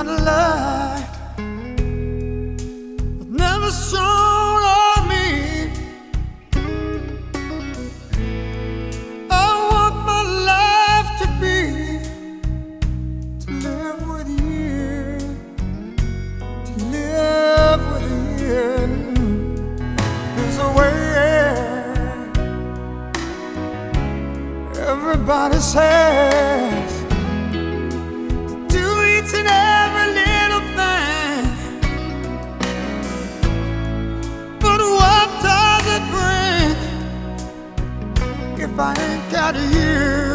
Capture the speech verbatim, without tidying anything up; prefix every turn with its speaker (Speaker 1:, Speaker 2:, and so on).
Speaker 1: kind of light was never shown on me. I want my life to be to live with you, to live with you. There's a way everybody says to do each and every little thing, but what does it bring if I ain't got you?